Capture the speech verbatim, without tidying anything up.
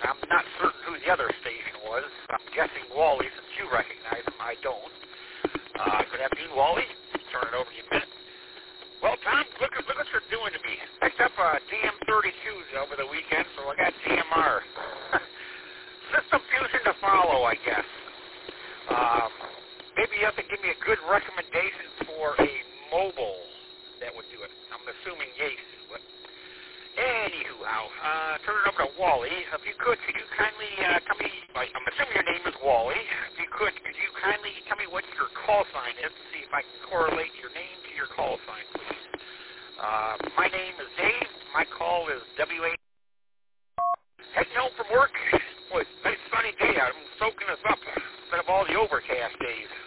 I'm not certain who the other station was. I'm guessing Wally, since you recognize him. I don't. Uh, good afternoon, Wally. Turn it over to you in a minute. Well, Tom, look, at, look what you're doing to me. Picked up a D M thirty-twos over the weekend, so I got D M R. System fusion to follow, I guess. Um, maybe you have to give me a good recommendation for a mobile that would do it. I'm assuming Yates, but anywho, uh, turn it over to Wally. If you could, could you kindly uh, tell me, like, I'm assuming your name is Wally. If you could, could you kindly tell me what your call sign is to see if I can correlate your name to your call sign, please? Uh, my name is Dave. My call is W A. Heading home from work. Boy, it's a nice sunny day out. I'm soaking us up instead of all the overcast days.